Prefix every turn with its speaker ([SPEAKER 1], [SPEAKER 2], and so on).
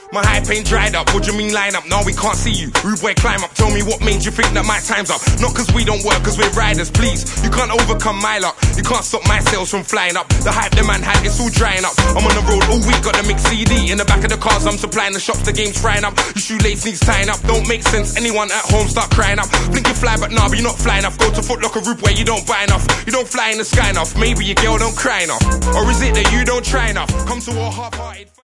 [SPEAKER 1] My hype ain't dried up, what do you mean line up? No, we can't see you, rude boy climb up. Tell me what made you think that my time's up. Not cause we don't work, cause we're riders, please. You can't overcome my luck, you can't stop my sales from flying up. The hype the man had, it's all drying up. I'm on the road all week, got the mix CD. In the back of the cars, I'm supplying the shops, the game's frying up. Your shoelace needs tying up, don't make sense. Anyone at home start crying up. Blink you fly, but nah, but you're not flying enough. Go to Foot Locker Roop where you don't buy enough. You don't fly in the sky enough, maybe your girl don't cry enough. Or is it that you don't try enough? Come to a half-hearted